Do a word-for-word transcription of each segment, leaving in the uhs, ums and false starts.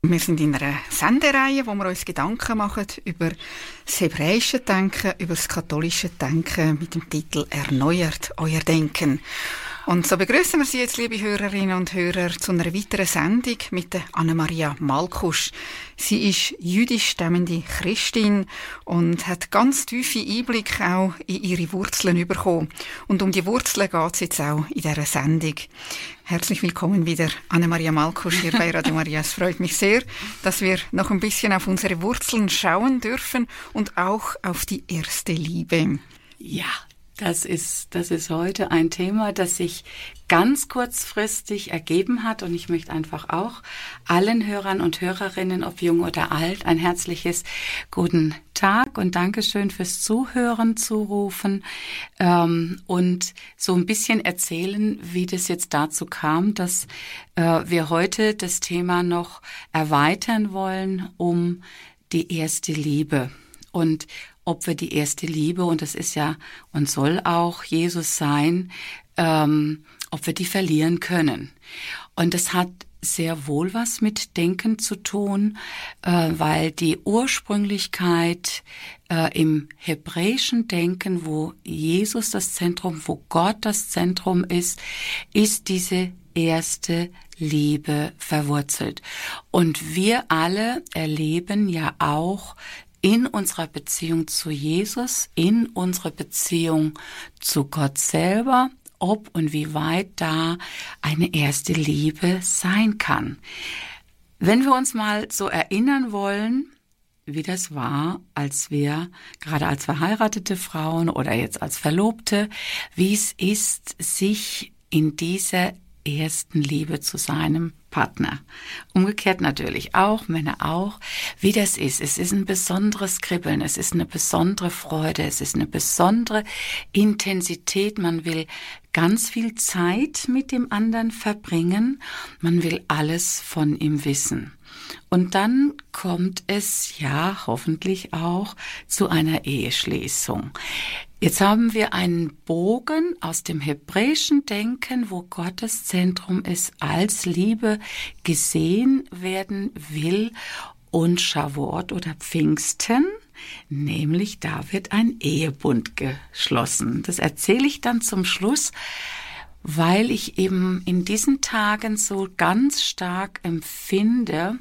Wir sind in einer Sendereihe, wo wir uns Gedanken machen über das hebräische Denken, über das katholische Denken mit dem Titel «Erneuert euer Denken». Und so begrüßen wir Sie jetzt, liebe Hörerinnen und Hörer, zu einer weiteren Sendung mit der Anne-Maria Malkusch. Sie ist jüdisch stammende Christin und hat ganz tiefe Einblicke auch in ihre Wurzeln bekommen. Und um die Wurzeln geht es jetzt auch in dieser Sendung. Herzlich willkommen wieder, Anne-Maria Malkusch hier bei Radio Maria. Es freut mich sehr, dass wir noch ein bisschen auf unsere Wurzeln schauen dürfen und auch auf die erste Liebe. Ja. Das ist, das ist heute ein Thema, das sich ganz kurzfristig ergeben hat. Und ich möchte einfach auch allen Hörern und Hörerinnen, ob jung oder alt, ein herzliches Guten Tag und Dankeschön fürs Zuhören zurufen ähm, und so ein bisschen erzählen, wie das jetzt dazu kam, dass äh, wir heute das Thema noch erweitern wollen um die erste Liebe. Und ob wir die erste Liebe, und das ist ja und soll auch Jesus sein, ähm, ob wir die verlieren können. Und das hat sehr wohl was mit Denken zu tun, äh, weil die Ursprünglichkeit äh, im hebräischen Denken, wo Jesus das Zentrum, wo Gott das Zentrum ist, ist diese erste Liebe verwurzelt. Und wir alle erleben ja auch in unserer Beziehung zu Jesus, in unserer Beziehung zu Gott selber, ob und wie weit da eine erste Liebe sein kann. Wenn wir uns mal so erinnern wollen, wie das war, als wir, gerade als verheiratete Frauen oder jetzt als Verlobte, wie es ist, sich in dieser ersten Liebe zu seinem Partner. Umgekehrt natürlich auch, Männer auch, wie das ist. Es ist ein besonderes Kribbeln, es ist eine besondere Freude, es ist eine besondere Intensität. Man will ganz viel Zeit mit dem anderen verbringen, man will alles von ihm wissen. Und dann kommt es ja hoffentlich auch zu einer Eheschließung. Jetzt haben wir einen Bogen aus dem hebräischen Denken, wo Gottes Zentrum ist, als Liebe gesehen werden will, und Shavuot oder Pfingsten, nämlich da wird ein Ehebund geschlossen. Das erzähle ich dann zum Schluss, weil ich eben in diesen Tagen so ganz stark empfinde,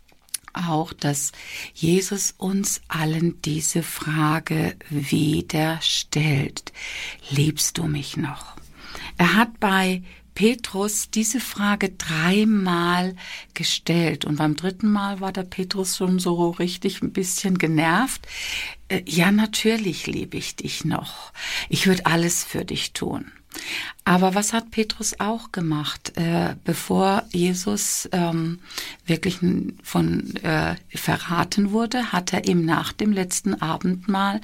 auch, dass Jesus uns allen diese Frage wieder stellt. Liebst du mich noch? Er hat bei Petrus diese Frage dreimal gestellt und beim dritten Mal war der Petrus schon so richtig ein bisschen genervt. Äh, ja, natürlich liebe ich dich noch. Ich würde alles für dich tun. Aber was hat Petrus auch gemacht, äh, bevor Jesus ähm, wirklich von äh, verraten wurde, hat er ihm nach dem letzten Abendmahl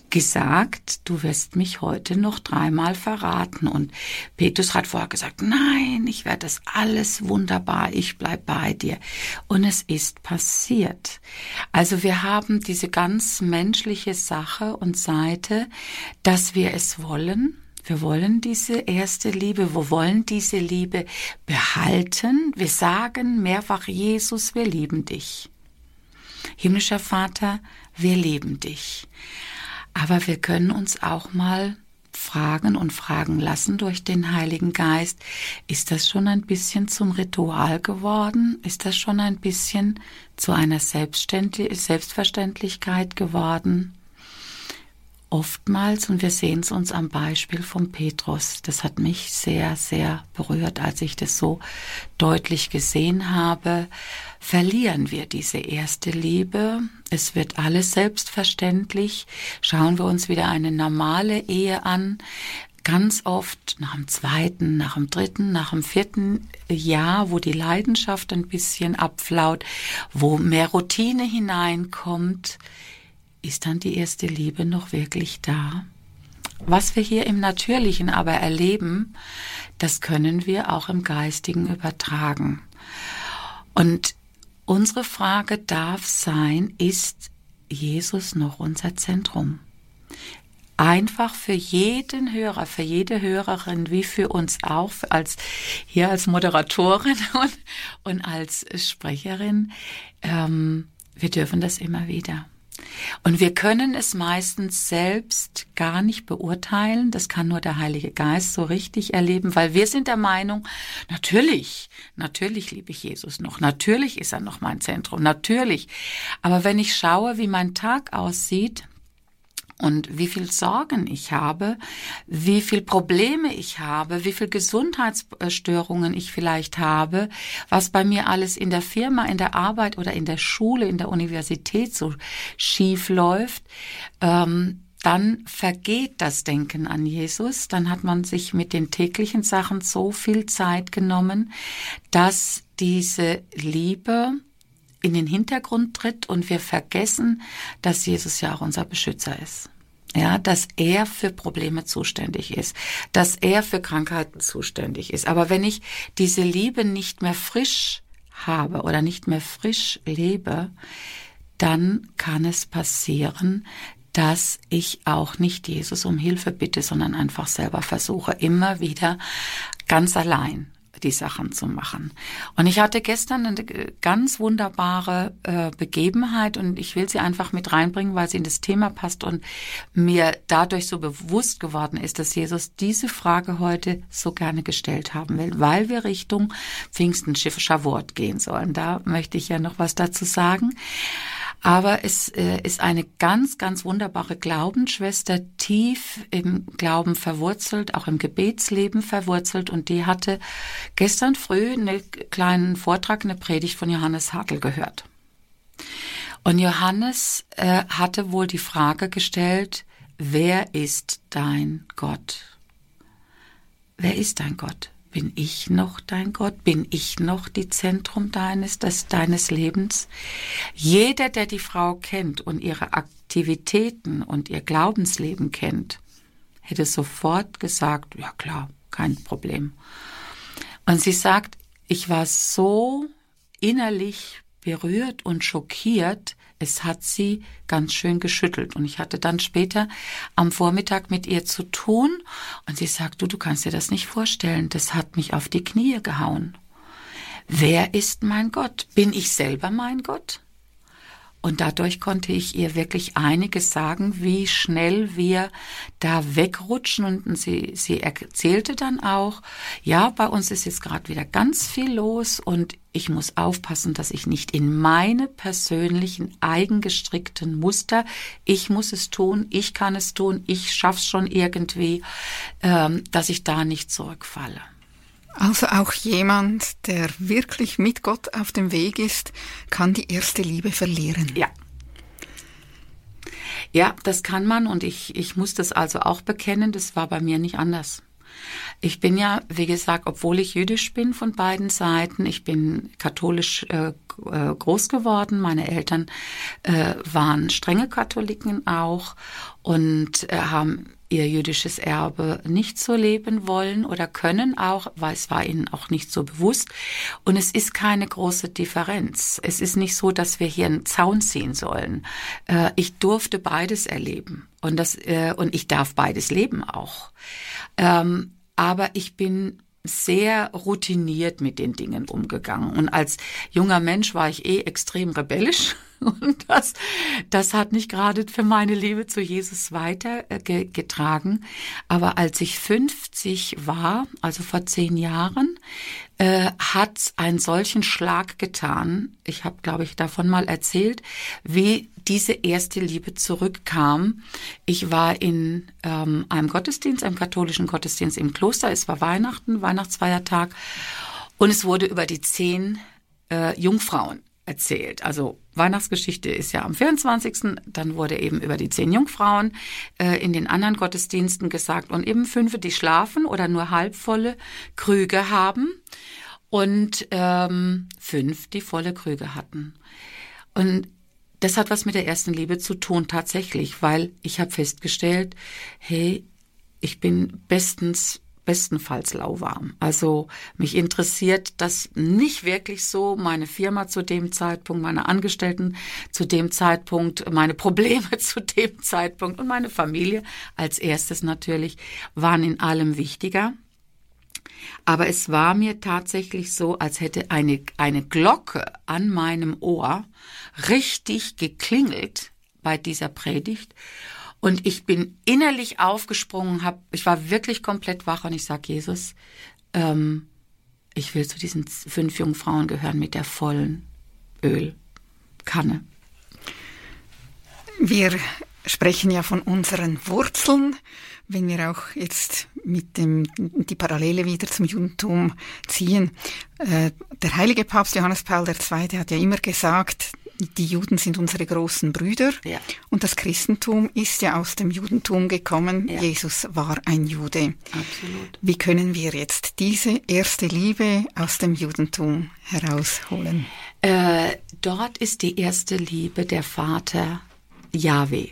gesagt, du wirst mich heute noch dreimal verraten. Und Petrus hat vorher gesagt, nein, ich werde das alles wunderbar, ich bleib bei dir. Und es ist passiert. Also wir haben diese ganz menschliche Sache und Seite, dass wir es wollen. Wir wollen diese erste Liebe, wir wollen diese Liebe behalten. Wir sagen mehrfach, Jesus, wir lieben dich. Himmlischer Vater, wir lieben dich. Aber wir können uns auch mal fragen und fragen lassen durch den Heiligen Geist, ist das schon ein bisschen zum Ritual geworden? Ist das schon ein bisschen zu einer Selbstverständlichkeit geworden? Oftmals, und wir sehen es uns am Beispiel von Petrus, das hat mich sehr, sehr berührt, als ich das so deutlich gesehen habe, verlieren wir diese erste Liebe. Es wird alles selbstverständlich. Schauen wir uns wieder eine normale Ehe an. Ganz oft nach dem zweiten, nach dem dritten, nach dem vierten Jahr, wo die Leidenschaft ein bisschen abflaut, wo mehr Routine hineinkommt, ist dann die erste Liebe noch wirklich da? Was wir hier im Natürlichen aber erleben, das können wir auch im Geistigen übertragen. Und unsere Frage darf sein, ist Jesus noch unser Zentrum? einfach für jeden Hörer, für jede Hörerin, wie für uns auch, als hier als Moderatorin und, und als Sprecherin, ähm, wir dürfen das immer wieder. Und wir können es meistens selbst gar nicht beurteilen. Das kann nur der Heilige Geist so richtig erleben, weil wir sind der Meinung, natürlich, natürlich liebe ich Jesus noch. Natürlich ist er noch mein Zentrum. Natürlich. Aber wenn ich schaue, wie mein Tag aussieht, und wie viel Sorgen ich habe, wie viel Probleme ich habe, wie viel Gesundheitsstörungen ich vielleicht habe, was bei mir alles in der Firma, in der Arbeit oder in der Schule, in der Universität so schief läuft, ähm, dann vergeht das Denken an Jesus. Dann hat man sich mit den täglichen Sachen so viel Zeit genommen, dass diese Liebe in den Hintergrund tritt und wir vergessen, dass Jesus ja auch unser Beschützer ist. Ja, dass er für Probleme zuständig ist, dass er für Krankheiten zuständig ist. Aber wenn ich diese Liebe nicht mehr frisch habe oder nicht mehr frisch lebe, dann kann es passieren, dass ich auch nicht Jesus um Hilfe bitte, sondern einfach selber versuche, immer wieder ganz allein die Sachen zu machen. Und ich hatte gestern eine ganz wunderbare äh, Begebenheit und ich will sie einfach mit reinbringen, weil sie in das Thema passt und mir dadurch so bewusst geworden ist, dass Jesus diese Frage heute so gerne gestellt haben will, weil wir Richtung Pfingsten Shavuot gehen sollen. Da möchte ich ja noch was dazu sagen. Aber es äh, ist eine ganz, ganz wunderbare Glaubensschwester, tief im Glauben verwurzelt, auch im Gebetsleben verwurzelt. Und die hatte gestern früh einen kleinen Vortrag, eine Predigt von Johannes Hartl gehört. Und Johannes äh, hatte wohl die Frage gestellt, wer ist dein Gott? Wer ist dein Gott? Bin ich noch dein Gott? Bin ich noch die Zentrum deines, des, deines Lebens? Jeder, der die Frau kennt und ihre Aktivitäten und ihr Glaubensleben kennt, hätte sofort gesagt, ja klar, kein Problem. Und sie sagt, ich war so innerlich berührt und schockiert, es hat sie ganz schön geschüttelt. Und ich hatte dann später am Vormittag mit ihr zu tun. Und sie sagt, du, du kannst dir das nicht vorstellen. Das hat mich auf die Knie gehauen. Wer ist mein Gott? Bin ich selber mein Gott? Und dadurch konnte ich ihr wirklich einiges sagen, wie schnell wir da wegrutschen. Und sie, sie erzählte dann auch, ja, bei uns ist jetzt gerade wieder ganz viel los und ich muss aufpassen, dass ich nicht in meine persönlichen, eigengestrickten Muster, ich muss es tun, ich kann es tun, ich schaff's schon irgendwie, ähm, dass ich da nicht zurückfalle. Also auch jemand, der wirklich mit Gott auf dem Weg ist, kann die erste Liebe verlieren. Ja. Ja, das kann man und ich, ich muss das also auch bekennen, das war bei mir nicht anders. Ich bin ja, wie gesagt, obwohl ich jüdisch bin von beiden Seiten, ich bin katholisch äh, groß geworden. Meine Eltern äh, waren strenge Katholiken auch und äh, haben ihr jüdisches Erbe nicht so leben wollen oder können auch, weil es war ihnen auch nicht so bewusst. Und es ist keine große Differenz. Es ist nicht so, dass wir hier einen Zaun ziehen sollen. Äh, ich durfte beides erleben und das äh, und ich darf beides leben auch. Ähm, aber ich bin sehr routiniert mit den Dingen umgegangen. Und als junger Mensch war ich eh extrem rebellisch. Und das, das hat nicht gerade für meine Liebe zu Jesus weitergetragen. Aber als ich fünfzig war, also vor zehn Jahren, äh, hat einen solchen Schlag getan. Ich habe, glaube ich, davon mal erzählt, wie diese erste Liebe zurückkam. Ich war in ähm, einem Gottesdienst, einem katholischen Gottesdienst im Kloster. Es war Weihnachten, Weihnachtsfeiertag. Und es wurde über die zehn äh, Jungfrauen erzählt. Also Weihnachtsgeschichte ist ja am vierundzwanzigsten Dann wurde eben über die zehn Jungfrauen äh, in den anderen Gottesdiensten gesagt und eben fünf, die schlafen oder nur halbvolle Krüge haben und ähm, fünf, die volle Krüge hatten. Und das hat was mit der ersten Liebe zu tun tatsächlich, weil ich habe festgestellt, hey, ich bin bestens bestenfalls lauwarm. Also mich interessiert das nicht wirklich so, meine Firma zu dem Zeitpunkt, meine Angestellten zu dem Zeitpunkt, meine Probleme zu dem Zeitpunkt und meine Familie als erstes natürlich waren in allem wichtiger. Aber es war mir tatsächlich so, als hätte eine, eine Glocke an meinem Ohr richtig geklingelt bei dieser Predigt. Und ich bin innerlich aufgesprungen, hab, ich war wirklich komplett wach und ich sag Jesus, ähm, ich will zu diesen fünf Jungfrauen gehören mit der vollen Ölkanne. Wir sprechen ja von unseren Wurzeln, wenn wir auch jetzt mit dem die Parallele wieder zum Judentum ziehen. Äh, der heilige Papst Johannes Paul der Zweite hat ja immer gesagt, die Juden sind unsere großen Brüder, ja. Und das Christentum ist ja aus dem Judentum gekommen. Ja. Jesus war ein Jude. Absolut. Wie können wir jetzt diese erste Liebe aus dem Judentum herausholen? Äh, dort ist die erste Liebe der Vater Jahwe.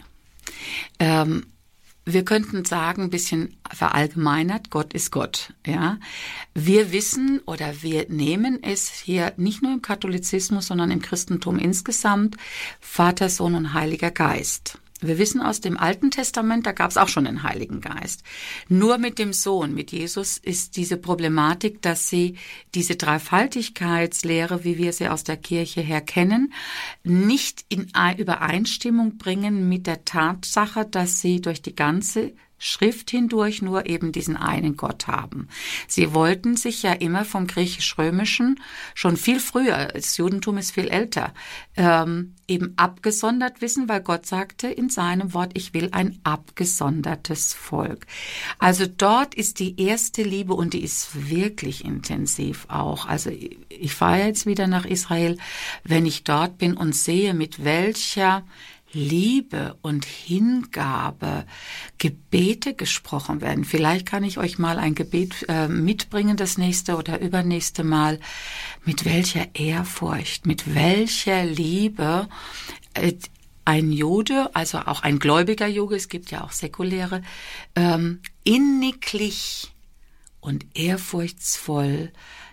Ähm, Wir könnten sagen, ein bisschen verallgemeinert, Gott ist Gott, ja. Wir wissen oder wir nehmen es hier nicht nur im Katholizismus, sondern im Christentum insgesamt, Vater, Sohn und Heiliger Geist. Wir wissen aus dem Alten Testament, da gab es auch schon den Heiligen Geist. Nur mit dem Sohn, mit Jesus, ist diese Problematik, dass sie diese Dreifaltigkeitslehre, wie wir sie aus der Kirche her kennen, nicht in Übereinstimmung bringen mit der Tatsache, dass sie durch die ganze Schrift hindurch nur eben diesen einen Gott haben. Sie wollten sich ja immer vom Griechisch-Römischen schon viel früher, das Judentum ist viel älter, ähm, eben abgesondert wissen, weil Gott sagte in seinem Wort, ich will ein abgesondertes Volk. Also dort ist die erste Liebe und die ist wirklich intensiv auch. Also ich fahre jetzt wieder nach Israel, wenn ich dort bin und sehe, mit welcher Liebe und Hingabe Gebete gesprochen werden. Vielleicht kann ich euch mal ein Gebet äh, mitbringen, das nächste oder übernächste Mal. Mit welcher Ehrfurcht, mit welcher Liebe äh, ein Jude, also auch ein gläubiger Jude, es gibt ja auch säkuläre, ähm, inniglich und ehrfurchtsvoll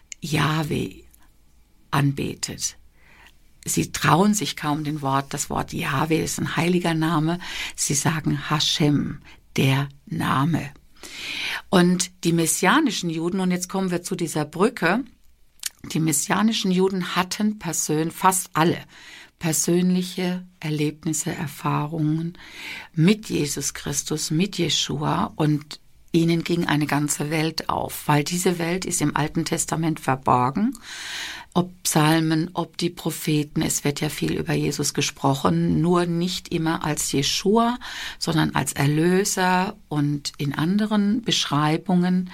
Jahwe anbetet. Sie trauen sich kaum den Wort, das Wort Jahwe ist ein heiliger Name. Sie sagen Hashem, der Name. Und die messianischen Juden, und jetzt kommen wir zu dieser Brücke, die messianischen Juden hatten persönlich, fast alle, persönliche Erlebnisse, Erfahrungen mit Jesus Christus, mit Jeschua, und ihnen ging eine ganze Welt auf, weil diese Welt ist im Alten Testament verborgen. Ob Psalmen, ob die Propheten, es wird ja viel über Jesus gesprochen, nur nicht immer als Jeschua, sondern als Erlöser und in anderen Beschreibungen.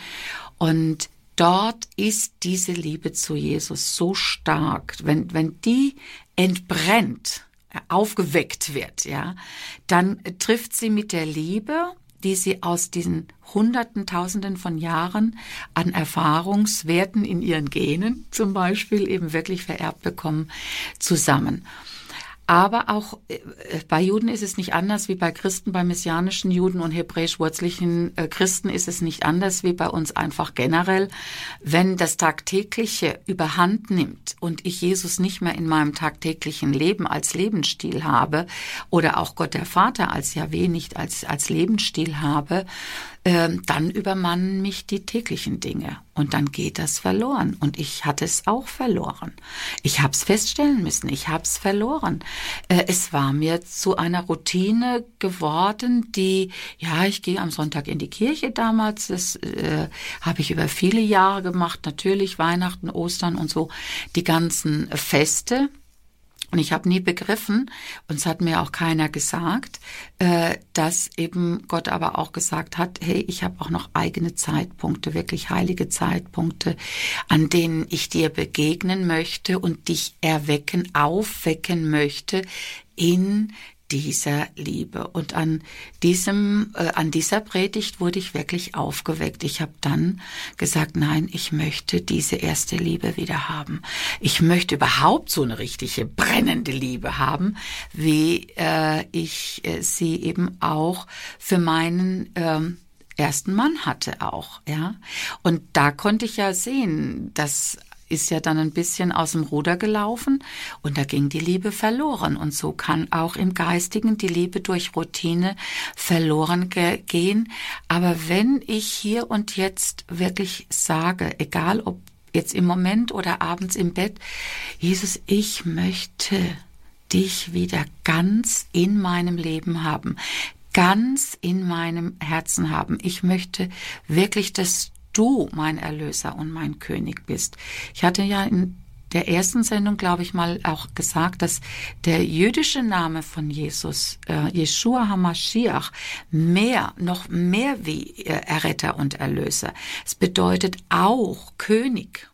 Und dort ist diese Liebe zu Jesus so stark, wenn, wenn die entbrennt, aufgeweckt wird, ja, dann trifft sie mit der Liebe, die sie aus diesen Hunderten, Tausenden von Jahren an Erfahrungswerten in ihren Genen zum Beispiel eben wirklich vererbt bekommen, zusammen. Aber auch bei Juden ist es nicht anders wie bei Christen, bei messianischen Juden und hebräisch-wurzlichen Christen ist es nicht anders wie bei uns einfach generell. Wenn das Tagtägliche überhand nimmt und ich Jesus nicht mehr in meinem tagtäglichen Leben als Lebensstil habe oder auch Gott der Vater als Jahwe nicht als, als Lebensstil habe, dann übermannen mich die täglichen Dinge und dann geht das verloren. Und ich hatte es auch verloren. Ich habe es feststellen müssen, ich habe es verloren. Es war mir zu einer Routine geworden, die, ja, ich gehe am Sonntag in die Kirche damals, das äh, habe ich über viele Jahre gemacht, natürlich Weihnachten, Ostern und so, die ganzen Feste. Und ich habe nie begriffen, und es hat mir auch keiner gesagt, äh, dass eben Gott aber auch gesagt hat, hey, ich habe auch noch eigene Zeitpunkte, wirklich heilige Zeitpunkte, an denen ich dir begegnen möchte und dich erwecken, aufwecken möchte in dieser Liebe. Und an diesem, äh, an dieser Predigt wurde ich wirklich aufgeweckt. Ich habe dann gesagt, nein, ich möchte diese erste Liebe wieder haben. Ich möchte überhaupt so eine richtige brennende Liebe haben, wie äh, ich äh, sie eben auch für meinen ähm, ersten Mann hatte auch, ja. Und da konnte ich ja sehen, dass ist ja dann ein bisschen aus dem Ruder gelaufen und da ging die Liebe verloren. Und so kann auch im Geistigen die Liebe durch Routine verloren ge- gehen. Aber wenn ich hier und jetzt wirklich sage, egal ob jetzt im Moment oder abends im Bett, Jesus, ich möchte dich wieder ganz in meinem Leben haben, ganz in meinem Herzen haben. Ich möchte wirklich, dass du mein Erlöser und mein König bist. Ich hatte ja in der ersten Sendung, glaube ich, mal auch gesagt, dass der jüdische Name von Jesus, äh, Yeshua HaMashiach, mehr, noch mehr wie äh, Erretter und Erlöser. Es bedeutet auch König.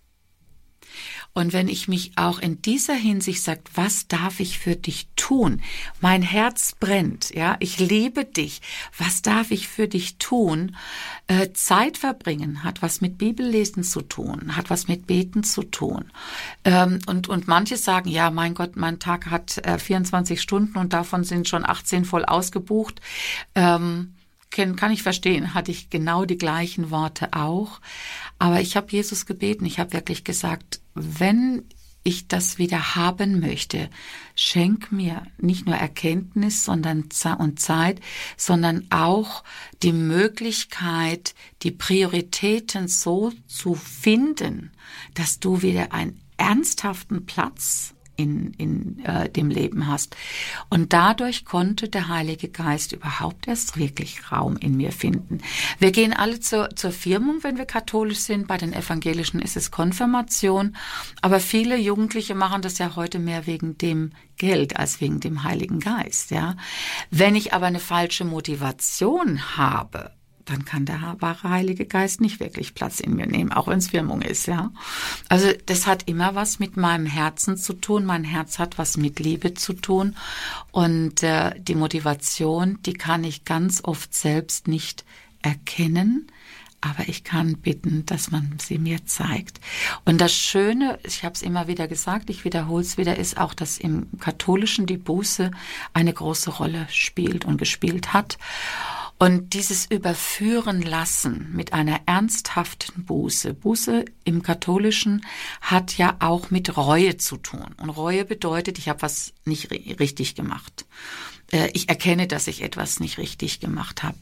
Und wenn ich mich auch in dieser Hinsicht sage, was darf ich für dich tun? Mein Herz brennt, ja, ich liebe dich. Was darf ich für dich tun? Äh, Zeit verbringen hat was mit Bibellesen zu tun, hat was mit Beten zu tun. Ähm, und, und manche sagen, ja, mein Gott, mein Tag hat äh, vierundzwanzig Stunden und davon sind schon achtzehn voll ausgebucht. Ähm, Kann ich verstehen, hatte ich genau die gleichen Worte auch. Aber ich habe Jesus gebeten, ich habe wirklich gesagt, wenn ich das wieder haben möchte, schenk mir nicht nur Erkenntnis sondern und Zeit, sondern auch die Möglichkeit, die Prioritäten so zu finden, dass du wieder einen ernsthaften Platz in, in äh, dem Leben hast. Und dadurch konnte der Heilige Geist überhaupt erst wirklich Raum in mir finden. Wir gehen alle zur, zur Firmung, wenn wir katholisch sind. Bei den Evangelischen ist es Konfirmation. Aber viele Jugendliche machen das ja heute mehr wegen dem Geld als wegen dem Heiligen Geist. Ja, wenn ich aber eine falsche Motivation habe, dann kann der wahre Heilige Geist nicht wirklich Platz in mir nehmen, auch wenn es Firmung ist, ja. Also das hat immer was mit meinem Herzen zu tun. Mein Herz hat was mit Liebe zu tun. Und äh, die Motivation, die kann ich ganz oft selbst nicht erkennen, aber ich kann bitten, dass man sie mir zeigt. Und das Schöne, ich habe es immer wieder gesagt, ich wiederhole es wieder, ist auch, dass im Katholischen die Buße eine große Rolle spielt und gespielt hat. Und dieses Überführen lassen mit einer ernsthaften Buße. Buße im Katholischen hat ja auch mit Reue zu tun. Und Reue bedeutet, ich habe was nicht richtig gemacht. Ich erkenne, dass ich etwas nicht richtig gemacht habe.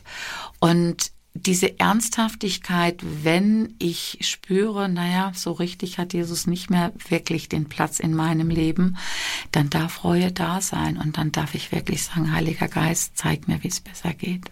Und diese Ernsthaftigkeit, wenn ich spüre, naja, so richtig hat Jesus nicht mehr wirklich den Platz in meinem Leben, dann darf Reue da sein. Und dann darf ich wirklich sagen, Heiliger Geist, zeig mir, wie es besser geht.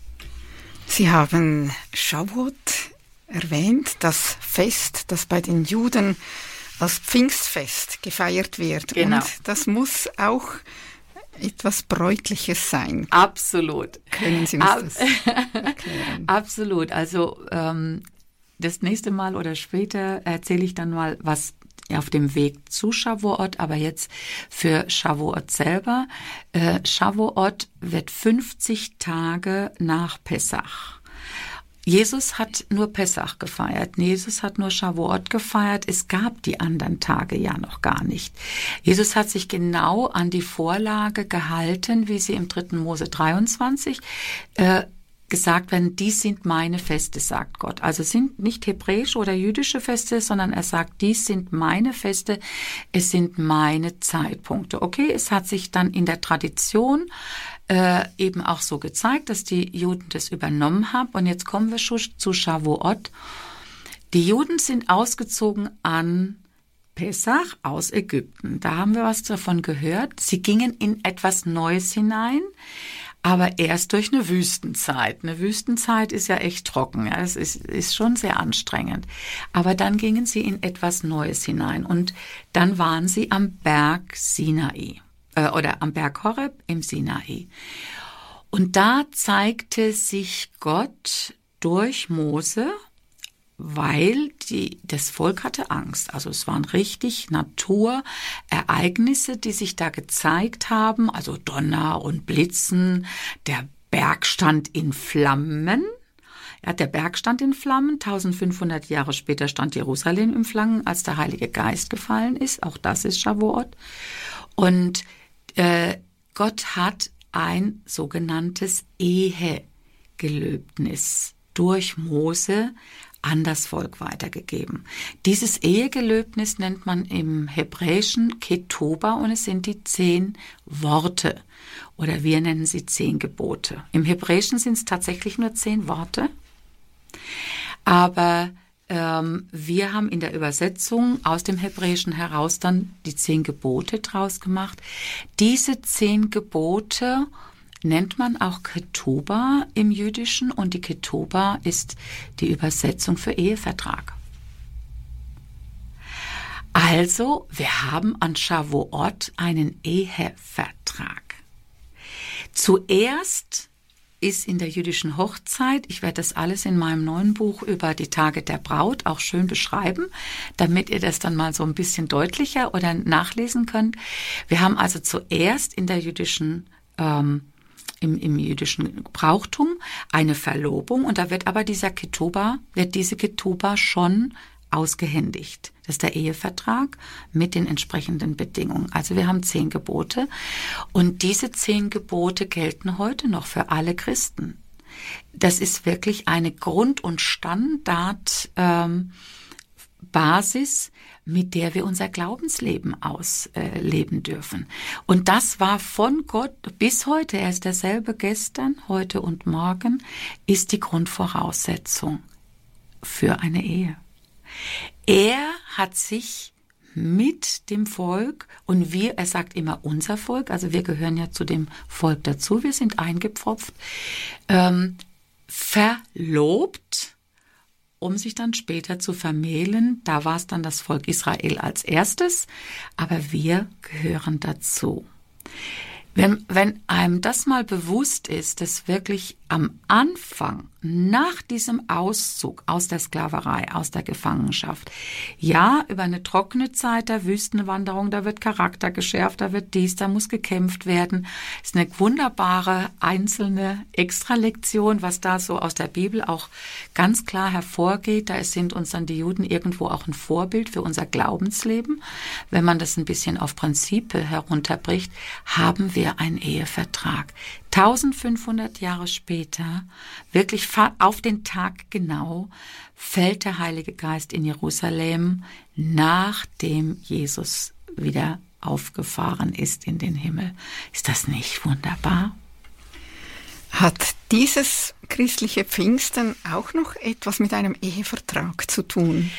Sie haben Shavuot erwähnt, das Fest, das bei den Juden als Pfingstfest gefeiert wird. Genau. Und das muss auch etwas Bräutliches sein. Absolut. Können Sie uns Ab- das erklären? Absolut. Also ähm, das nächste Mal oder später erzähle ich dann mal, was auf dem Weg zu Shavuot, aber jetzt für Shavuot selber. Äh, Shavuot wird fünfzig Tage nach Pessach. Jesus hat nur Pessach gefeiert. Jesus hat nur Shavuot gefeiert. Es gab die anderen Tage ja noch gar nicht. Jesus hat sich genau an die Vorlage gehalten, wie sie im dritten Mose dreiundzwanzig äh, gesagt werden, dies sind meine Feste, sagt Gott. Also es sind nicht hebräische oder jüdische Feste, sondern er sagt, dies sind meine Feste, es sind meine Zeitpunkte. Okay, es hat sich dann in der Tradition äh, eben auch so gezeigt, dass die Juden das übernommen haben. Und jetzt kommen wir schon zu Shavuot. Die Juden sind ausgezogen an Pessach aus Ägypten. Da haben wir was davon gehört. Sie gingen in etwas Neues hinein, aber erst durch eine Wüstenzeit. Eine Wüstenzeit ist ja echt trocken. Ja, es ist, ist schon sehr anstrengend. Aber dann gingen sie in etwas Neues hinein. Und dann waren sie am Berg Sinai. Äh, oder am Berg Horeb im Sinai. Und da zeigte sich Gott durch Mose, weil die, das Volk hatte Angst. Also es waren richtig Naturereignisse, die sich da gezeigt haben, also Donner und Blitzen, der Berg stand in Flammen. Ja, der Berg stand in Flammen, eintausendfünfhundert Jahre später stand Jerusalem in Flammen, als der Heilige Geist gefallen ist. Auch das ist Shavuot. Und äh, Gott hat ein sogenanntes Ehegelöbnis durch Mose an das Volk weitergegeben. Dieses Ehegelöbnis nennt man im Hebräischen Ketubah und es sind die zehn Worte oder wir nennen sie zehn Gebote. Im Hebräischen sind es tatsächlich nur zehn Worte, aber ähm, wir haben in der Übersetzung aus dem Hebräischen heraus dann die zehn Gebote draus gemacht. Diese zehn Gebote nennt man auch Ketubah im Jüdischen und die Ketubah ist die Übersetzung für Ehevertrag. Also, wir haben an Shavuot einen Ehevertrag. Zuerst ist in der jüdischen Hochzeit, ich werde das alles in meinem neuen Buch über die Tage der Braut auch schön beschreiben, damit ihr das dann mal so ein bisschen deutlicher oder nachlesen könnt. Wir haben also zuerst in der jüdischen ähm, Im, im jüdischen Brauchtum eine Verlobung und da wird aber dieser Ketubah, wird diese Ketubah schon ausgehändigt. Das ist der Ehevertrag mit den entsprechenden Bedingungen. Also wir haben zehn Gebote und diese zehn Gebote gelten heute noch für alle Christen. Das ist wirklich eine Grund- und Standard ähm, Basis, mit der wir unser Glaubensleben ausleben äh, dürfen. Und das war von Gott bis heute, er ist derselbe gestern, heute und morgen, ist die Grundvoraussetzung für eine Ehe. Er hat sich mit dem Volk und wir, er sagt immer unser Volk, also wir gehören ja zu dem Volk dazu, wir sind eingepfropft, ähm, verlobt, um sich dann später zu vermählen. Da war es dann das Volk Israel als erstes, aber wir gehören dazu. Wenn, wenn einem das mal bewusst ist, dass wirklich am Anfang, nach diesem Auszug aus der Sklaverei, aus der Gefangenschaft, ja, über eine trockene Zeit der Wüstenwanderung, da wird Charakter geschärft, da wird dies, da muss gekämpft werden. Das ist eine wunderbare einzelne Extralektion, was da so aus der Bibel auch ganz klar hervorgeht. Da sind uns dann die Juden irgendwo auch ein Vorbild für unser Glaubensleben. Wenn man das ein bisschen auf Prinzipien herunterbricht, haben wir einen Ehevertrag. eintausendfünfhundert Jahre später, wirklich auf den Tag genau, fällt der Heilige Geist in Jerusalem, nachdem Jesus wieder aufgefahren ist in den Himmel. Ist das nicht wunderbar? Hat dieses christliche Pfingsten auch noch etwas mit einem Ehevertrag zu tun?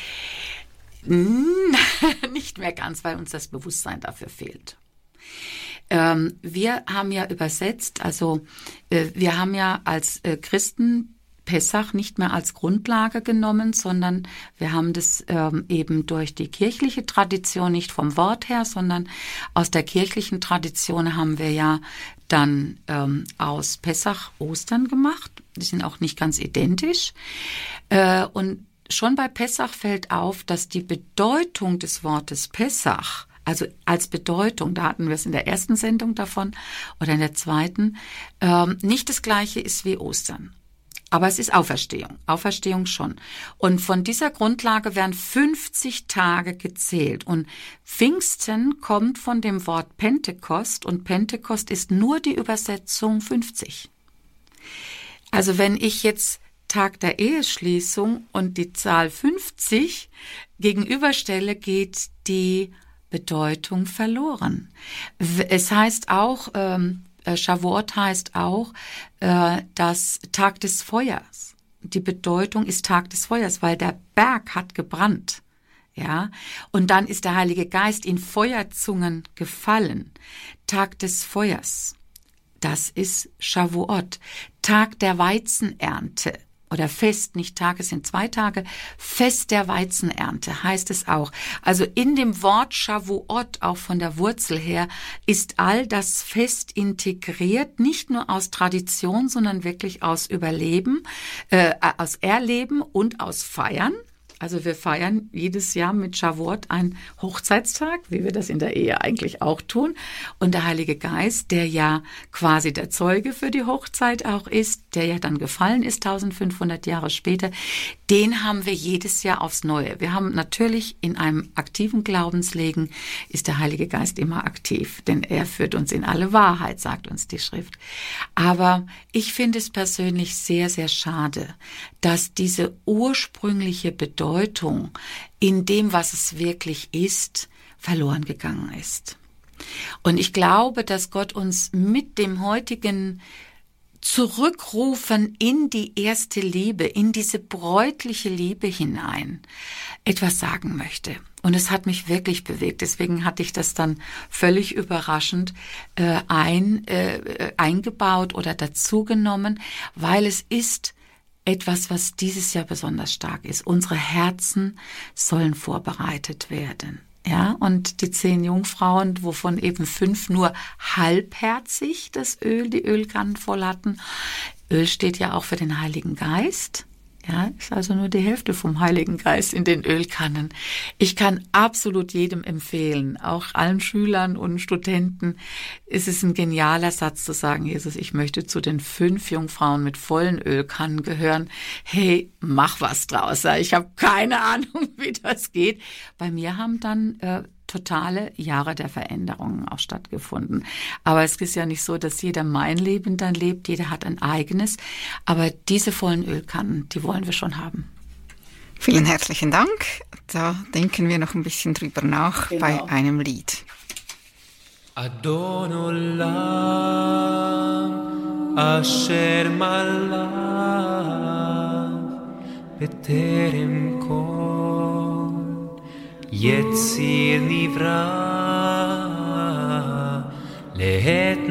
Nicht mehr ganz, weil uns das Bewusstsein dafür fehlt. Ähm, wir haben ja übersetzt, also äh, wir haben ja als äh, Christen Pessach nicht mehr als Grundlage genommen, sondern wir haben das ähm, eben durch die kirchliche Tradition, nicht vom Wort her, sondern aus der kirchlichen Tradition haben wir ja dann ähm, aus Pessach Ostern gemacht. Die sind auch nicht ganz identisch. Äh, und schon bei Pessach fällt auf, dass die Bedeutung des Wortes Pessach, also als Bedeutung, da hatten wir es in der ersten Sendung davon oder in der zweiten, ähm, nicht das Gleiche ist wie Ostern. Aber es ist Auferstehung, Auferstehung schon. Und von dieser Grundlage werden fünfzig Tage gezählt. Und Pfingsten kommt von dem Wort Pentekost und Pentekost ist nur die Übersetzung fünfzig. Also wenn ich jetzt Tag der Eheschließung und die Zahl fünfzig gegenüberstelle, geht die Bedeutung verloren. Es heißt auch, ähm, Shavuot heißt auch, äh, das Tag des Feuers. Die Bedeutung ist Tag des Feuers, weil der Berg hat gebrannt. Ja, und dann ist der Heilige Geist in Feuerzungen gefallen. Tag des Feuers. Das ist Shavuot. Tag der Weizenernte. Oder Fest, nicht Tag, es sind zwei Tage. Fest der Weizenernte heißt es auch. Also in dem Wort Shavuot, auch von der Wurzel her, ist all das Fest integriert, nicht nur aus Tradition, sondern wirklich aus Überleben, äh, aus Erleben und aus Feiern. Also wir feiern jedes Jahr mit Shavuot einen Hochzeitstag, wie wir das in der Ehe eigentlich auch tun. Und der Heilige Geist, der ja quasi der Zeuge für die Hochzeit auch ist, der ja dann gefallen ist eintausendfünfhundert Jahre später, den haben wir jedes Jahr aufs Neue. Wir haben natürlich in einem aktiven Glaubensleben ist der Heilige Geist immer aktiv, denn er führt uns in alle Wahrheit, sagt uns die Schrift. Aber ich finde es persönlich sehr, sehr schade, dass diese ursprüngliche Bedeutung in dem, was es wirklich ist, verloren gegangen ist. Und ich glaube, dass Gott uns mit dem heutigen Zurückrufen in die erste Liebe, in diese bräutliche Liebe hinein, etwas sagen möchte. Und es hat mich wirklich bewegt. Deswegen hatte ich das dann völlig überraschend äh, ein, äh, eingebaut oder dazugenommen, weil es ist etwas, was dieses Jahr besonders stark ist. Unsere Herzen sollen vorbereitet werden. Ja, und die zehn Jungfrauen, wovon eben fünf nur halbherzig das Öl, die Ölkannen voll hatten. Öl steht ja auch für den Heiligen Geist. Ja, ist also nur die Hälfte vom Heiligen Geist in den Ölkannen. Ich kann absolut jedem empfehlen, auch allen Schülern und Studenten, ist es ein genialer Satz zu sagen, Jesus, ich möchte zu den fünf Jungfrauen mit vollen Ölkannen gehören. Hey, mach was draus. Ich habe keine Ahnung, wie das geht. Bei mir haben dann äh, totale Jahre der Veränderungen auch stattgefunden. Aber es ist ja nicht so, dass jeder mein Leben dann lebt, jeder hat ein eigenes. Aber diese vollen Ölkannen, die wollen wir schon haben. Vielen herzlichen Dank. Da denken wir noch ein bisschen drüber nach genau. Bei einem Lied. Adon Olam Asher Malav B'terem Kol Yetzir Nivra Lehet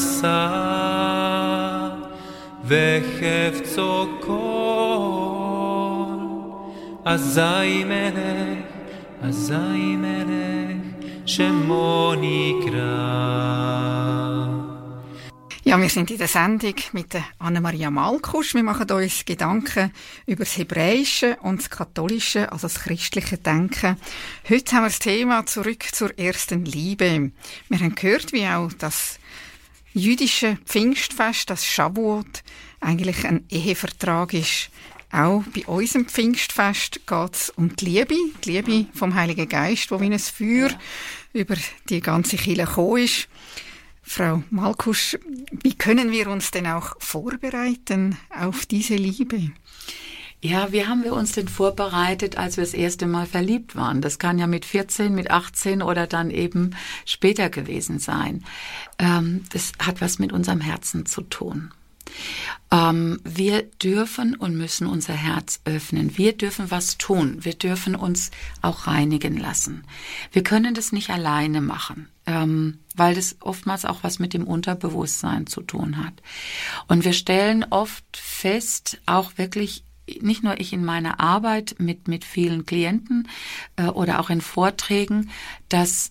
Nasa Vechefzo Kol Azai Melech Azai Melech Shemo Nikra. Ja, wir sind in der Sendung mit der Anna-Maria Malkusch. Wir machen uns Gedanken über das Hebräische und das Katholische, also das christliche Denken. Heute haben wir das Thema zurück zur ersten Liebe. Wir haben gehört, wie auch das jüdische Pfingstfest, das Shavuot, eigentlich ein Ehevertrag ist. Auch bei unserem Pfingstfest geht es um die Liebe, die Liebe vom Heiligen Geist, wo wie ein Feuer über die ganze Kirche gekommen ist. Frau Malkusch, wie können wir uns denn auch vorbereiten auf diese Liebe? Ja, wie haben wir uns denn vorbereitet, als wir das erste Mal verliebt waren? Das kann ja mit vierzehn, mit achtzehn oder dann eben später gewesen sein. Ähm, das hat was mit unserem Herzen zu tun. Ähm, wir dürfen und müssen unser Herz öffnen. Wir dürfen was tun. Wir dürfen uns auch reinigen lassen. Wir können das nicht alleine machen, ähm, weil das oftmals auch was mit dem Unterbewusstsein zu tun hat. Und wir stellen oft fest, auch wirklich, nicht nur ich in meiner Arbeit mit, mit vielen Klienten äh, oder auch in Vorträgen, dass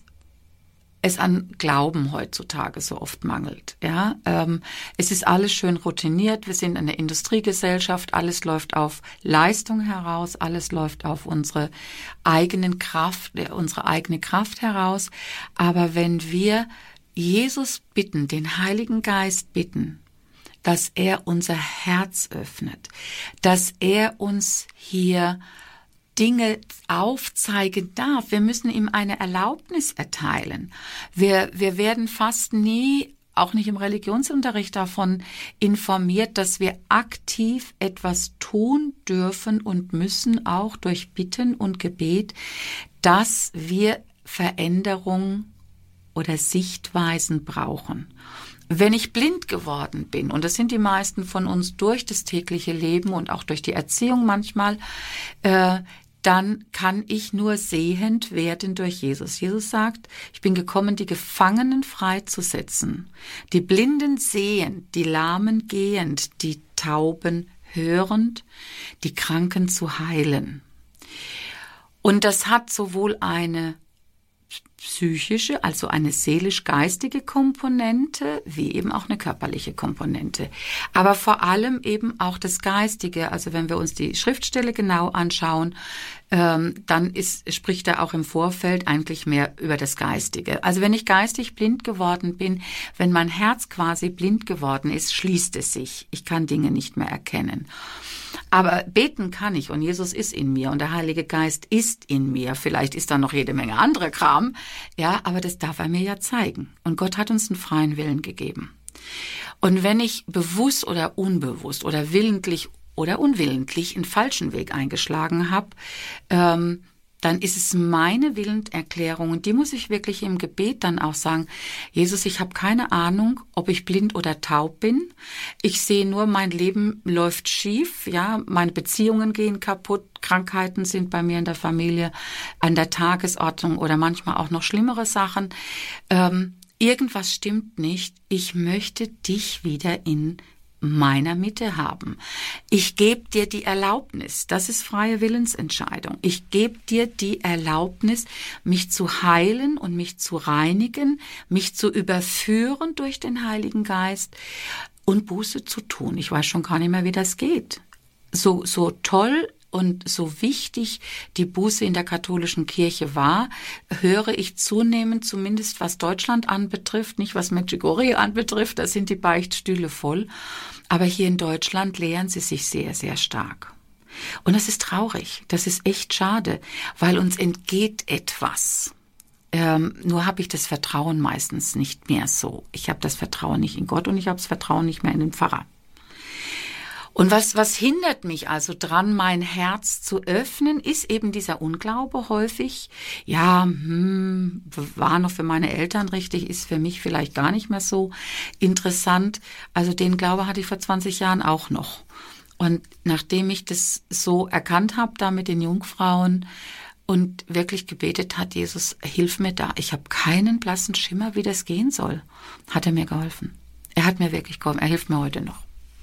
es an Glauben heutzutage so oft mangelt. Ja, ähm, es ist alles schön routiniert. Wir sind eine Industriegesellschaft. Alles läuft auf Leistung heraus. Alles läuft auf unsere eigenen Kraft, äh, unsere eigene Kraft heraus. Aber wenn wir Jesus bitten, den Heiligen Geist bitten, dass er unser Herz öffnet, dass er uns hier Dinge aufzeigen darf. Wir müssen ihm eine Erlaubnis erteilen. Wir, wir werden fast nie, auch nicht im Religionsunterricht, davon informiert, dass wir aktiv etwas tun dürfen und müssen, auch durch Bitten und Gebet, dass wir Veränderung oder Sichtweisen brauchen. Wenn ich blind geworden bin, und das sind die meisten von uns durch das tägliche Leben und auch durch die Erziehung manchmal, äh, dann kann ich nur sehend werden durch Jesus. Jesus sagt, ich bin gekommen, die Gefangenen freizusetzen, die Blinden sehend, die Lahmen gehend, die Tauben hörend, die Kranken zu heilen. Und das hat sowohl eine psychische, also eine seelisch-geistige Komponente, wie eben auch eine körperliche Komponente. Aber vor allem eben auch das Geistige. Also wenn wir uns die Schriftstelle genau anschauen, ähm, dann ist, spricht er auch im Vorfeld eigentlich mehr über das Geistige. Also wenn ich geistig blind geworden bin, wenn mein Herz quasi blind geworden ist, schließt es sich. Ich kann Dinge nicht mehr erkennen. Aber beten kann ich und Jesus ist in mir und der Heilige Geist ist in mir. Vielleicht ist da noch jede Menge andere Kram, ja, aber das darf er mir ja zeigen. Und Gott hat uns einen freien Willen gegeben. Und wenn ich bewusst oder unbewusst oder willentlich oder unwillentlich einen falschen Weg eingeschlagen habe, ähm, dann ist es meine Willenserklärung und die muss ich wirklich im Gebet dann auch sagen, Jesus, ich habe keine Ahnung, ob ich blind oder taub bin. Ich sehe nur, mein Leben läuft schief, ja, meine Beziehungen gehen kaputt, Krankheiten sind bei mir in der Familie an der Tagesordnung oder manchmal auch noch schlimmere Sachen. Ähm, irgendwas stimmt nicht. Ich möchte dich wieder in meiner Mitte haben. Ich gebe dir die Erlaubnis, das ist freie Willensentscheidung. Ich gebe dir die Erlaubnis, mich zu heilen und mich zu reinigen, mich zu überführen durch den Heiligen Geist und Buße zu tun. Ich weiß schon gar nicht mehr, wie das geht. So, so toll und so wichtig die Buße in der katholischen Kirche war, höre ich zunehmend, zumindest was Deutschland anbetrifft, nicht was Medjugorje anbetrifft, da sind die Beichtstühle voll. Aber hier in Deutschland lehren sie sich sehr, sehr stark. Und das ist traurig, das ist echt schade, weil uns entgeht etwas. Ähm, nur habe ich das Vertrauen meistens nicht mehr so. Ich habe das Vertrauen nicht in Gott und ich habe das Vertrauen nicht mehr in den Pfarrer. Und was, was hindert mich also dran, mein Herz zu öffnen, ist eben dieser Unglaube häufig. Ja, hm, war noch für meine Eltern richtig, ist für mich vielleicht gar nicht mehr so interessant. Also den Glaube hatte ich vor zwanzig Jahren auch noch. Und nachdem ich das so erkannt habe, da mit den Jungfrauen und wirklich gebetet hat, Jesus, hilf mir da. Ich habe keinen blassen Schimmer, wie das gehen soll. Hat er mir geholfen. Er hat mir wirklich geholfen. Er hilft mir heute noch.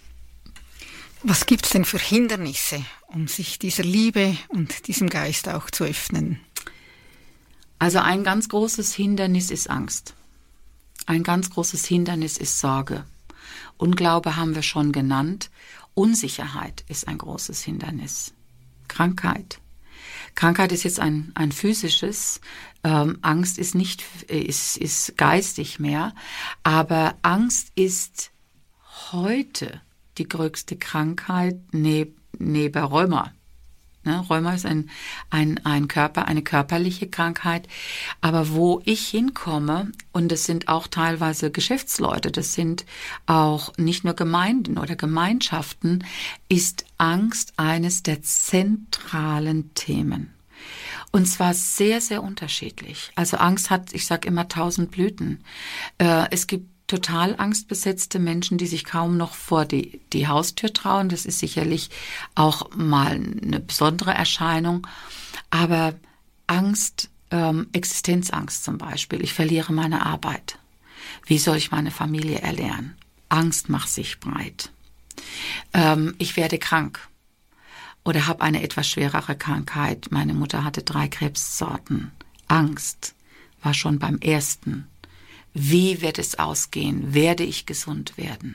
Was gibt's denn für Hindernisse, um sich dieser Liebe und diesem Geist auch zu öffnen? Also ein ganz großes Hindernis ist Angst. Ein ganz großes Hindernis ist Sorge. Unglaube haben wir schon genannt. Unsicherheit ist ein großes Hindernis. Krankheit. Krankheit ist jetzt ein, ein physisches. Ähm, Angst ist nicht, ist, ist geistig mehr. Aber Angst ist heute die größte Krankheit neb, neben Rheuma. Ne, Rheuma ist ein, ein, ein Körper, eine körperliche Krankheit. Aber wo ich hinkomme, und das sind auch teilweise Geschäftsleute, das sind auch nicht nur Gemeinden oder Gemeinschaften, ist Angst eines der zentralen Themen. Und zwar sehr, sehr unterschiedlich. Also Angst hat, ich sage immer, tausend Blüten. Äh, es gibt total angstbesetzte Menschen, die sich kaum noch vor die, die Haustür trauen. Das ist sicherlich auch mal eine besondere Erscheinung. Aber Angst, ähm, Existenzangst zum Beispiel. Ich verliere meine Arbeit. Wie soll ich meine Familie ernähren? Angst macht sich breit. Ähm, ich werde krank oder habe eine etwas schwerere Krankheit. Meine Mutter hatte drei Krebssorten. Angst war schon beim ersten. Wie wird es ausgehen? Werde ich gesund werden?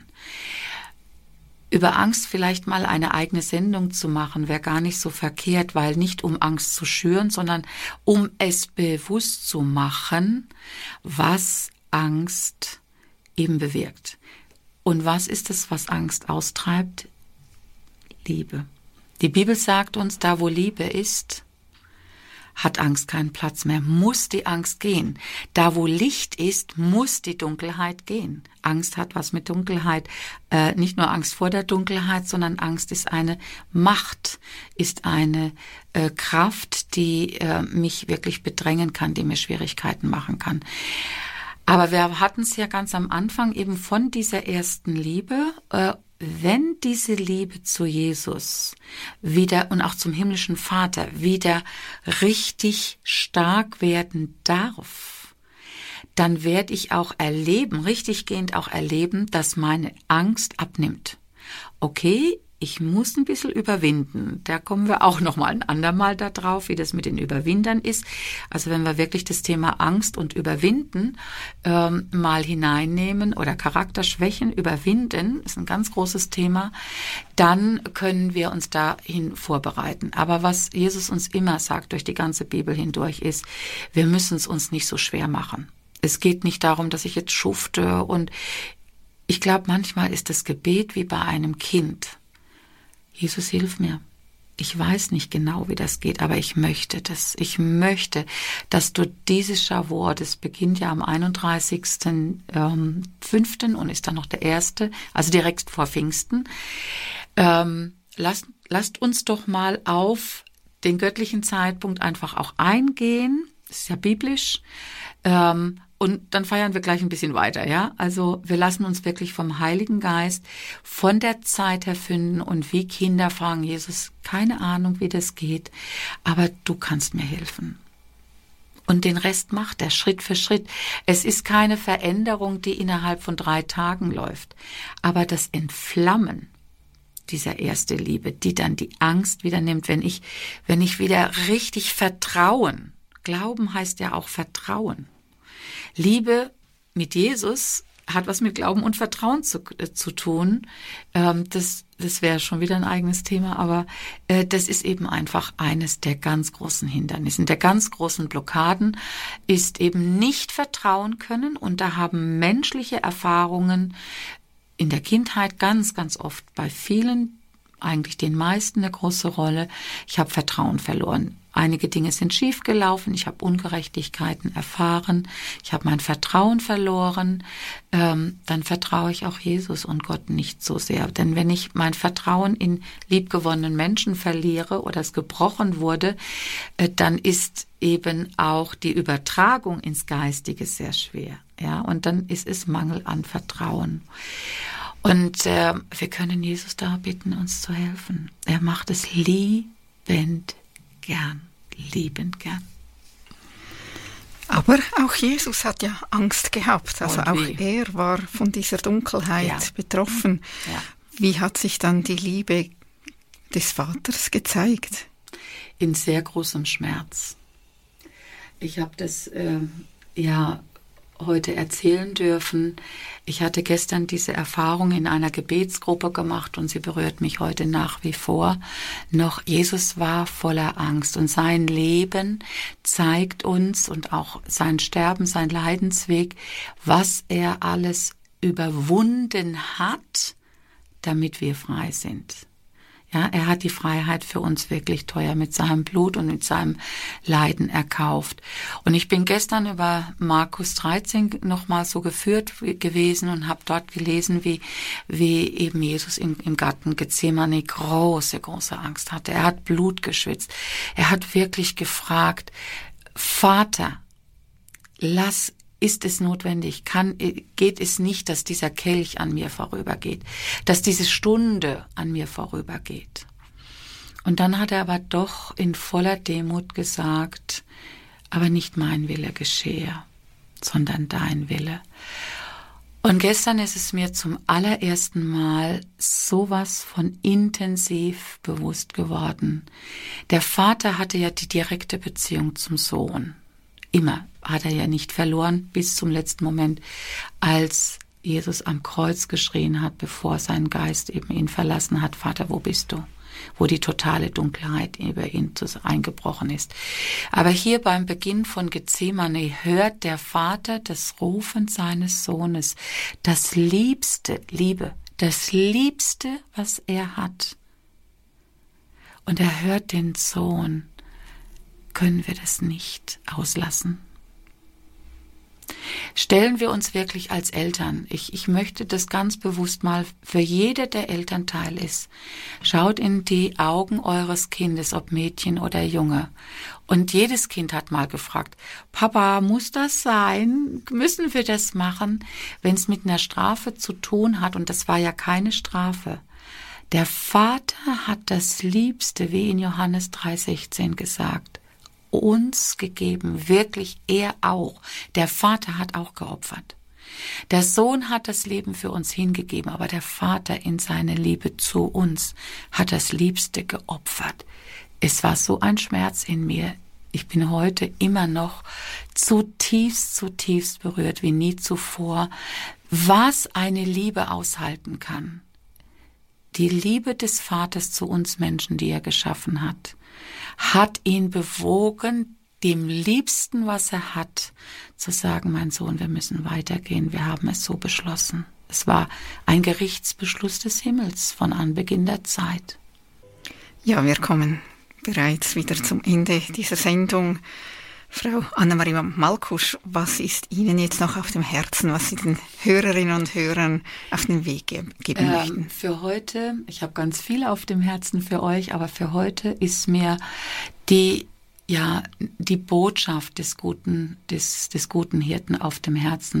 Über Angst vielleicht mal eine eigene Sendung zu machen, wäre gar nicht so verkehrt, weil nicht um Angst zu schüren, sondern um es bewusst zu machen, was Angst eben bewirkt. Und was ist es, was Angst austreibt? Liebe. Die Bibel sagt uns, da wo Liebe ist, hat Angst keinen Platz mehr, muss die Angst gehen. Da wo Licht ist, muss die Dunkelheit gehen. Angst hat was mit Dunkelheit, äh, nicht nur Angst vor der Dunkelheit, sondern Angst ist eine Macht, ist eine äh, Kraft, die äh, mich wirklich bedrängen kann, die mir Schwierigkeiten machen kann. Aber wir hatten es ja ganz am Anfang eben von dieser ersten Liebe, äh, wenn diese Liebe zu Jesus wieder und auch zum himmlischen Vater wieder richtig stark werden darf, dann werde ich auch erleben, richtiggehend auch erleben, dass meine Angst abnimmt. Okay, ich muss ein bisschen überwinden. Da kommen wir auch noch mal ein andermal da drauf, wie das mit den Überwindern ist. Also wenn wir wirklich das Thema Angst und Überwinden ähm, mal hineinnehmen oder Charakterschwächen überwinden, ist ein ganz großes Thema, dann können wir uns dahin vorbereiten. Aber was Jesus uns immer sagt durch die ganze Bibel hindurch ist, wir müssen es uns nicht so schwer machen. Es geht nicht darum, dass ich jetzt schufte, und ich glaube, manchmal ist das Gebet wie bei einem Kind. Jesus, hilf mir. Ich weiß nicht genau, wie das geht, aber ich möchte das. Ich möchte, dass du dieses Shavuot, das beginnt ja am einunddreißigsten fünften und ist dann noch der erste, also direkt vor Pfingsten. Ähm, lasst, lasst uns doch mal auf den göttlichen Zeitpunkt einfach auch eingehen. Das ist ja biblisch. Ähm, Und dann feiern wir gleich ein bisschen weiter, ja? Also wir lassen uns wirklich vom Heiligen Geist von der Zeit her finden und wie Kinder fragen, Jesus, keine Ahnung, wie das geht, aber du kannst mir helfen. Und den Rest macht er Schritt für Schritt. Es ist keine Veränderung, die innerhalb von drei Tagen läuft, aber das Entflammen dieser erste Liebe, die dann die Angst wieder nimmt, wenn ich, wenn ich wieder richtig vertrauen. Glauben heißt ja auch Vertrauen. Liebe mit Jesus hat was mit Glauben und Vertrauen zu, äh, zu tun. Ähm, das das wäre schon wieder ein eigenes Thema, aber äh, das ist eben einfach eines der ganz großen Hindernisse. Der ganz großen Blockaden ist eben nicht vertrauen können, und da haben menschliche Erfahrungen in der Kindheit ganz, ganz oft bei vielen, eigentlich den meisten, eine große Rolle. Ich habe Vertrauen verloren. Einige Dinge sind schiefgelaufen, ich habe Ungerechtigkeiten erfahren, ich habe mein Vertrauen verloren, ähm, dann vertraue ich auch Jesus und Gott nicht so sehr. Denn wenn ich mein Vertrauen in liebgewonnenen Menschen verliere oder es gebrochen wurde, äh, dann ist eben auch die Übertragung ins Geistige sehr schwer. Ja? Und dann ist es Mangel an Vertrauen. Und äh, wir können Jesus da bitten, uns zu helfen. Er macht es liebend gern, liebend gern. Aber auch Jesus hat ja Angst gehabt. Also auch er war von dieser Dunkelheit ja. betroffen. Ja. Wie hat sich dann die Liebe des Vaters gezeigt? In sehr großem Schmerz. Ich habe das äh, ja heute erzählen dürfen. Ich hatte gestern diese Erfahrung in einer Gebetsgruppe gemacht und sie berührt mich heute nach wie vor noch. Jesus war voller Angst und sein Leben zeigt uns und auch sein Sterben, sein Leidensweg, was er alles überwunden hat, damit wir frei sind. Ja, er hat die Freiheit für uns wirklich teuer mit seinem Blut und mit seinem Leiden erkauft. Und ich bin gestern über Markus dreizehn nochmal so geführt gewesen und habe dort gelesen, wie wie eben Jesus im, im Garten Gethsemane große, große Angst hatte. Er hat Blut geschwitzt. Er hat wirklich gefragt, Vater, lass Ist es notwendig? Kann, geht es nicht, dass dieser Kelch an mir vorübergeht? Dass diese Stunde an mir vorübergeht? Und dann hat er aber doch in voller Demut gesagt, aber nicht mein Wille geschehe, sondern dein Wille. Und gestern ist es mir zum allerersten Mal sowas von intensiv bewusst geworden. Der Vater hatte ja die direkte Beziehung zum Sohn. Immer hat er ja nicht verloren, bis zum letzten Moment, als Jesus am Kreuz geschrien hat, bevor sein Geist eben ihn verlassen hat, Vater, wo bist du? Wo die totale Dunkelheit über ihn eingebrochen ist. Aber hier beim Beginn von Gethsemane hört der Vater das Rufen seines Sohnes, das Liebste, Liebe, das Liebste, was er hat. Und er hört den Sohn. Können wir das nicht auslassen? Stellen wir uns wirklich als Eltern, ich, ich möchte das ganz bewusst mal für jeder, der Elternteil ist, schaut in die Augen eures Kindes, ob Mädchen oder Junge. Und jedes Kind hat mal gefragt, Papa, muss das sein? Müssen wir das machen? Wenn es mit einer Strafe zu tun hat, und das war ja keine Strafe. Der Vater hat das Liebste, wie in Johannes drei sechzehn gesagt, uns gegeben, wirklich er auch. Der Vater hat auch geopfert. Der Sohn hat das Leben für uns hingegeben, aber der Vater in seiner Liebe zu uns hat das Liebste geopfert. Es war so ein Schmerz in mir. Ich bin heute immer noch zutiefst, zutiefst berührt wie nie zuvor, was eine Liebe aushalten kann. Die Liebe des Vaters zu uns Menschen, die er geschaffen hat, hat ihn bewogen, dem Liebsten, was er hat, zu sagen, mein Sohn, wir müssen weitergehen, wir haben es so beschlossen. Es war ein Gerichtsbeschluss des Himmels von Anbeginn der Zeit. Ja, wir kommen bereits wieder zum Ende dieser Sendung. Frau Anna-Maria Malkusch, was ist Ihnen jetzt noch auf dem Herzen, was Sie den Hörerinnen und Hörern auf den Weg geben ähm, möchten? Für heute, ich habe ganz viel auf dem Herzen für euch, aber für heute ist mir die Ja, die Botschaft des guten, des, des guten Hirten auf dem Herzen.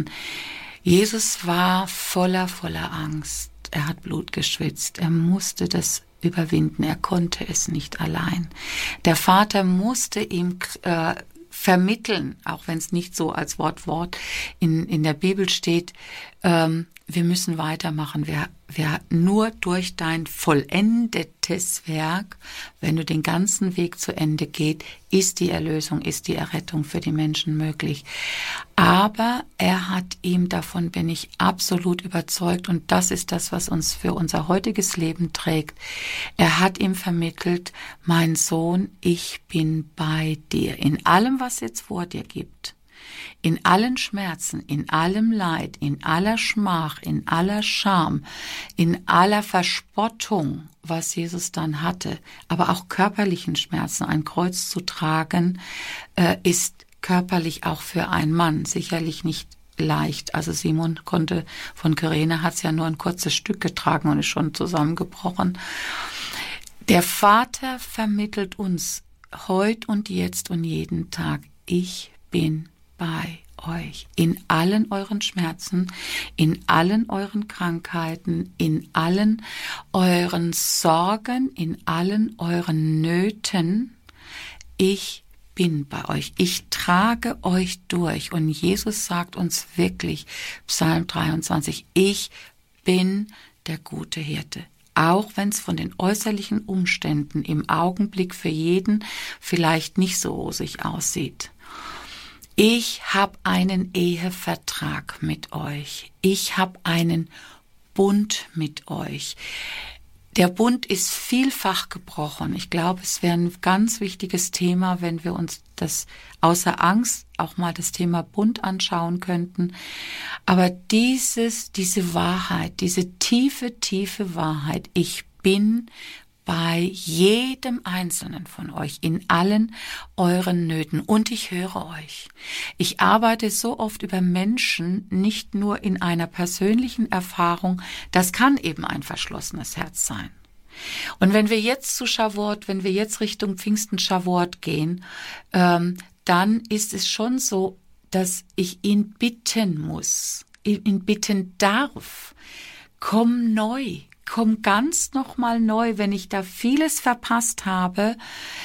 Jesus war voller, voller Angst. Er hat Blut geschwitzt. Er musste das überwinden. Er konnte es nicht allein. Der Vater musste ihm äh, vermitteln, auch wenn es nicht so als Wort, Wort in, in der Bibel steht, ähm, wir müssen weitermachen. Wir, wir nur durch dein vollendetes Werk, wenn du den ganzen Weg zu Ende geht, ist die Erlösung, ist die Errettung für die Menschen möglich. Aber er hat ihm, davon bin ich absolut überzeugt, und das ist das, was uns für unser heutiges Leben trägt. Er hat ihm vermittelt, mein Sohn, ich bin bei dir. In allem, was jetzt vor dir gibt. In allen Schmerzen, in allem Leid, in aller Schmach, in aller Scham, in aller Verspottung, was Jesus dann hatte, aber auch körperlichen Schmerzen, ein Kreuz zu tragen, äh, ist körperlich auch für einen Mann sicherlich nicht leicht. Also Simon konnte von Kyrene, hat es ja nur ein kurzes Stück getragen und ist schon zusammengebrochen. Der Vater vermittelt uns heut und jetzt und jeden Tag, ich bin bei euch in allen euren Schmerzen, in allen euren Krankheiten, in allen euren Sorgen, in allen euren Nöten. Ich bin bei euch. Ich trage euch durch. Und Jesus sagt uns wirklich, Psalm dreiundzwanzig, ich bin der gute Hirte. Auch wenn es von den äußerlichen Umständen im Augenblick für jeden vielleicht nicht so rosig aussieht. Ich habe einen Ehevertrag mit euch. Ich habe einen Bund mit euch. Der Bund ist vielfach gebrochen. Ich glaube, es wäre ein ganz wichtiges Thema, wenn wir uns das außer Angst auch mal das Thema Bund anschauen könnten. Aber dieses, diese Wahrheit, diese tiefe, tiefe Wahrheit, ich bin bei jedem Einzelnen von euch, in allen euren Nöten. Und ich höre euch. Ich arbeite so oft über Menschen, nicht nur in einer persönlichen Erfahrung. Das kann eben ein verschlossenes Herz sein. Und wenn wir jetzt zu Schawort, wenn wir jetzt Richtung Pfingsten Schawort gehen, ähm, dann ist es schon so, dass ich ihn bitten muss, ihn bitten darf. Komm neu. Komm ganz nochmal neu, wenn ich da vieles verpasst habe,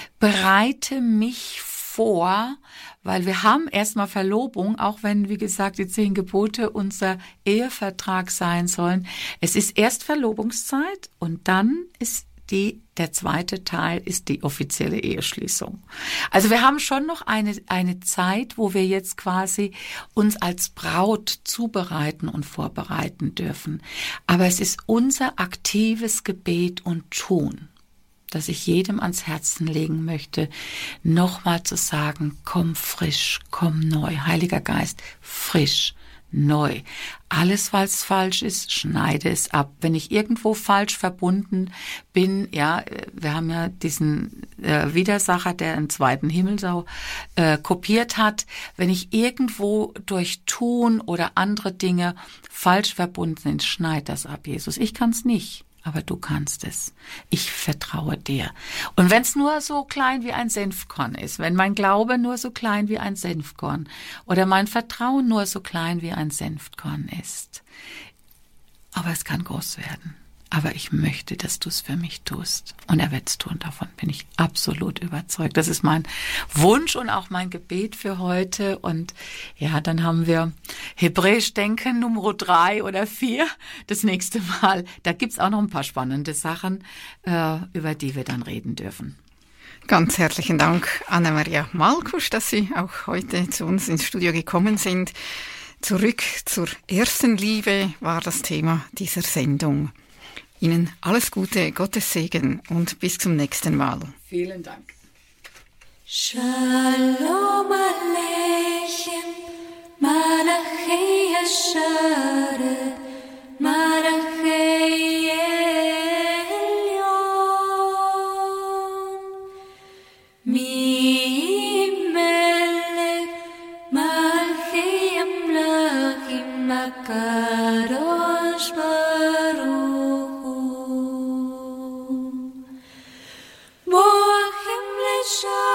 bereite mich vor, weil wir haben erstmal Verlobung, auch wenn, wie gesagt, die zehn Gebote unser Ehevertrag sein sollen. Es ist erst Verlobungszeit und dann ist die, der zweite Teil ist die offizielle Eheschließung. Also wir haben schon noch eine, eine Zeit, wo wir jetzt quasi uns als Braut zubereiten und vorbereiten dürfen. Aber es ist unser aktives Gebet und Tun, das ich jedem ans Herzen legen möchte, nochmal zu sagen, komm frisch, komm neu, Heiliger Geist, frisch, neu. Alles, was falsch ist, schneide es ab. Wenn ich irgendwo falsch verbunden bin, ja, wir haben ja diesen äh, Widersacher, der einen zweiten Himmel so äh, kopiert hat. Wenn ich irgendwo durch Tun oder andere Dinge falsch verbunden bin, schneid das ab, Jesus. Ich kann es nicht. Aber du kannst es. Ich vertraue dir. Und wenn es nur so klein wie ein Senfkorn ist, wenn mein Glaube nur so klein wie ein Senfkorn oder mein Vertrauen nur so klein wie ein Senfkorn ist, aber es kann groß werden. aber ich möchte, dass du es für mich tust. Und er wird es tun, davon bin ich absolut überzeugt. Das ist mein Wunsch und auch mein Gebet für heute. Und ja, dann haben wir Hebräisch Denken Nummer drei oder vier das nächste Mal. Da gibt's auch noch ein paar spannende Sachen, äh, über die wir dann reden dürfen. Ganz herzlichen Dank, Anna-Maria Malkusch, dass Sie auch heute zu uns ins Studio gekommen sind. Zurück zur ersten Liebe war das Thema dieser Sendung. Ihnen alles Gute, Gottes Segen und bis zum nächsten Mal. Vielen Dank. Shalom Aleichem, Malachei Yesharet, Malachei Elyon, Mi Melech, Malchei Amlachim, Akadosh Baruch. Boachim Lesha